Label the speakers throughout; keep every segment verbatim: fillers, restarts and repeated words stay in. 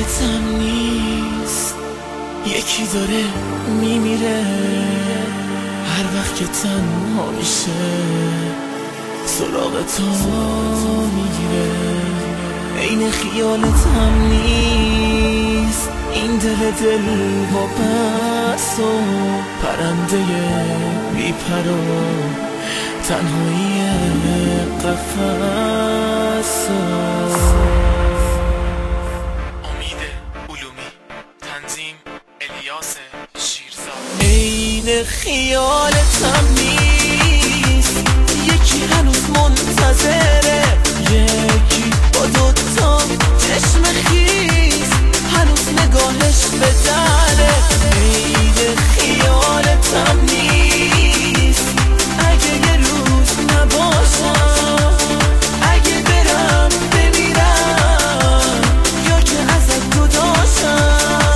Speaker 1: خیالتم نیست، یکی داره میمیره هر وقت که تنها میشه، سراغ تو میگیره. عین خیالتم نیست، این دل دل با بس و پرنده بی پرو، تنهایی قفس.
Speaker 2: امید علومی، تنظیم الیاس شیرزاد.
Speaker 1: عین خیالتم نیست، یکی هنوز منتظره، یکی با دوتا چشم خیس هنوز نگاهش به دره. عین خیالتم نیست، اگه یه روز نباشم، اگه برم بمیرم یا که ازت جداشم.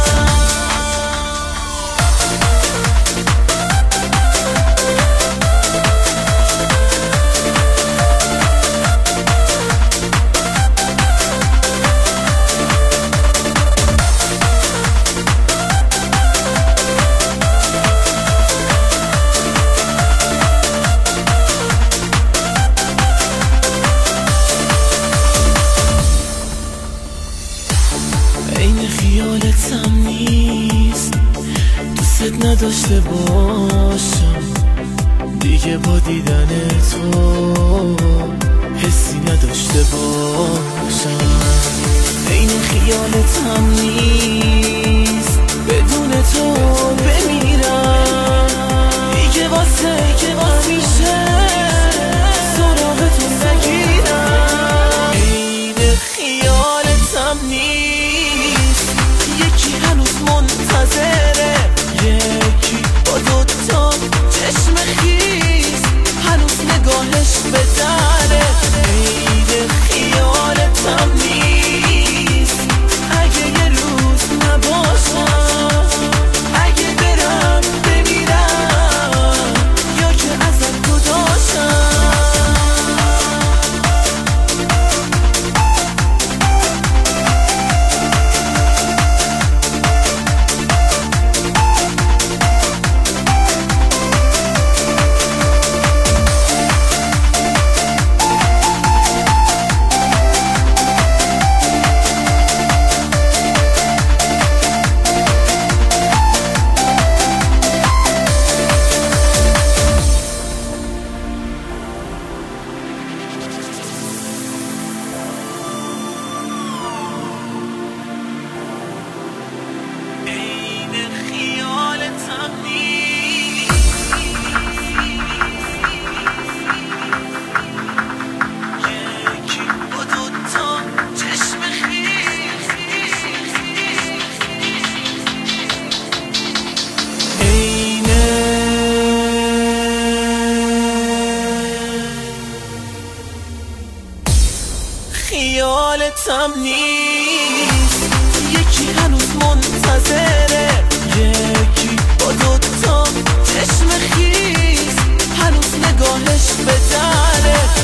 Speaker 1: عین خیالتم نیست، دوست نداشته باشم دیگه، با دیدن تو حسی نداشته باشم. عین خیالتم نیست، بدون تو بمیرم دیگه، واسه که همیشه سراغ تو نگیرم. عین خیالتم نیست، یکی هنوز منتظره، یکی با دوتا چشم خیس هنوز نگاهش به دره. عین خیالتم نیست، اگه یه روز نباشم، اگه برم بمیرم یا که ازت جداشم. خیالتم نیست، یکی هنوز منتظره، یکی با دوتا چشم خیس هنوز نگاهش به دره.